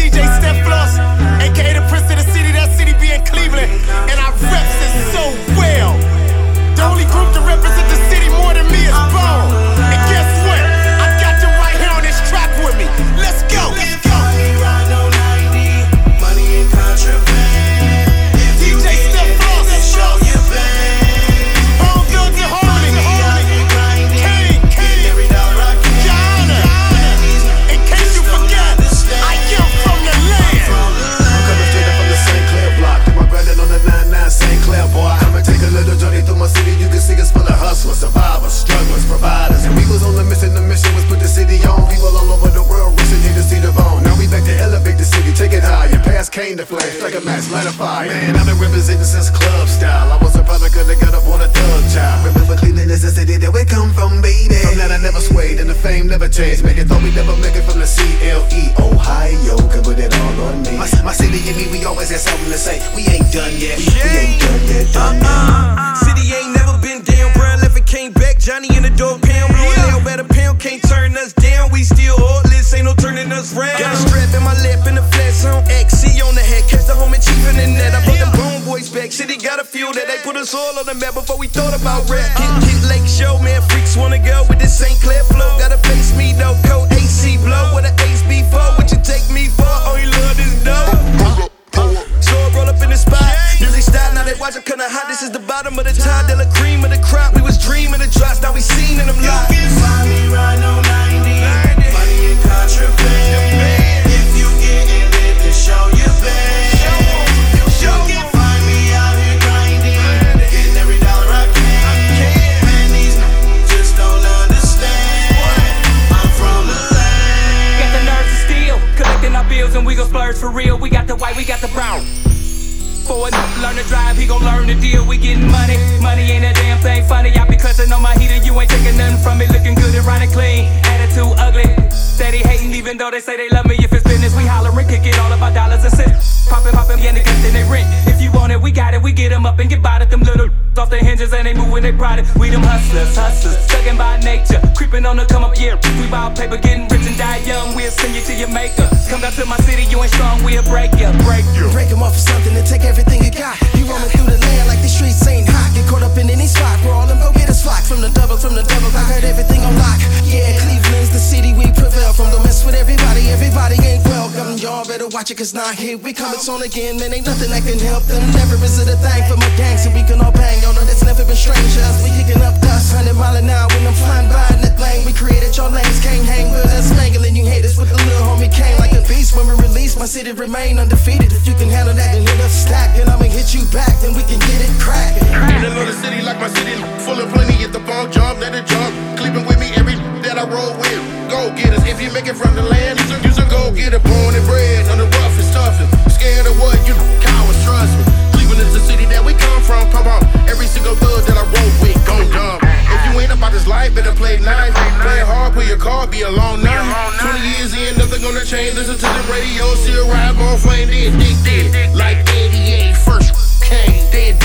DJ Steph Floss, aka the Prince of the City, that city being Cleveland. And I reps it so well. The only group to represent the city more than me is Bone. And guess what? I got you right here on this track with me. Let's go. Let's go. Money and contraband. DJ Steph Floss, show you bad. Bone Thugs and Harmony. King, Every dollar I can. Joanna. In case you forgot, I am from the land. I'm coming straight up from the St. Clair block. Do my branding on the 99 St. Clair, boy. I'ma take a little journey through my city. You can see us full of hustlers, survivors, strugglers, providers. And we was on the mission was put the city on. People all over the world wishing they to see the bone. Now we back to elevate the city, take it higher. Past Kane to flash, like a match, light a fire. Man, I've been representing since club style. I was a product of the got up on a thug child. Remember Cleveland is the city that we come from, baby. From that I never swayed and the fame never changed. Make it thought we never make it from the CLE. Ohio, could put it all on me. My city and me, we always had something to say. We ain't done yet. We ain't done yet. City ain't never been down. Brown left and came back. Johnny in the door pound. Blowing out better pound. Can't turn us down. We still heartless. Ain't no turning us round. Got a strap in my lap and the flash on XC on the head. Catch the homie chief in the net. I brought them Bone Boys back. City got a feel that they put us all on the map before we thought about rap. Hit Lake Show, man. Freaks wanna go with this St. Clair flow. Gotta face me though. Cold AC blow. What a ace B4. What you take me for? Only love is dope. So I roll up in the spot. Music style, now they watch it kinda hot. This is the bottom of the tide, the cream of the crop. We was dreaming the drops, now we seen in them live. You can find me riding on 90. Money and contraband. If you getting it, then show your band. You can find me out here grinding, getting every dollar I can. Man, these just don't understand. I'm from the land. Got the nerves to steal, collecting our bills and we gon' splurge for real. We got the white, we got the brown. For a nigga learn to drive, he gon' learn to deal. We getting money, money ain't a damn thing funny. I be clutching on my heater, you ain't taking nothing from me. Looking good and running clean, attitude ugly. Steady hating even though they say they love me. If it's business, we hollering, kick it all about dollars and cents. Poppin', getting the cut, then they rent. If you want it, we got it, we get them up and get by it. Them little off the hinges and they move when they product. We them hustlers, thuggin' by nature. Creeping on the come up, yeah. We buy paper, getting rich and die young. We'll send you to your maker. Come down to my city, you ain't strong, we'll break you. Break them off for something and take everything you got. You roaming through the land like the streets ain't hot. Get caught up in any spot where all them go-getters flock. From the double, I heard everything on lock. Yeah, Cleveland's the city we prevail from. Don't mess with everybody, everybody ain't welcome. Y'all better watch it, cause not here we come, it's on again. Man, ain't nothing that can help them. Never is it a thing for my gang, so we can all bang. Y'all know that's never been strangers. We kicking up dust, 100 mile an hour when I'm flying by in that lane. We created your lanes, can't hang with us. Mangling you haters with the little homie came like a beast. When we release, my city remain undefeated. If you can handle that, then hit us stack. And I'ma hit you back, then we can get it crackin'. In another city like my city, full of plenty at the bone jump, let it jump. Cleveland with me every that I roll with. Go get us if you make it from the land. You should go get it, born and bred on the roughest, toughest. Scared of what you cowards, trust me. Cleveland is the city that we come from. Come on, every single thug that I roll with, go dumb. If you ain't about this life, better play nice. Play hard, play your card, be a long night. 20 years in, nothing gonna change. Listen to the radio, still ride on flame, dead, like 88, first came, dead.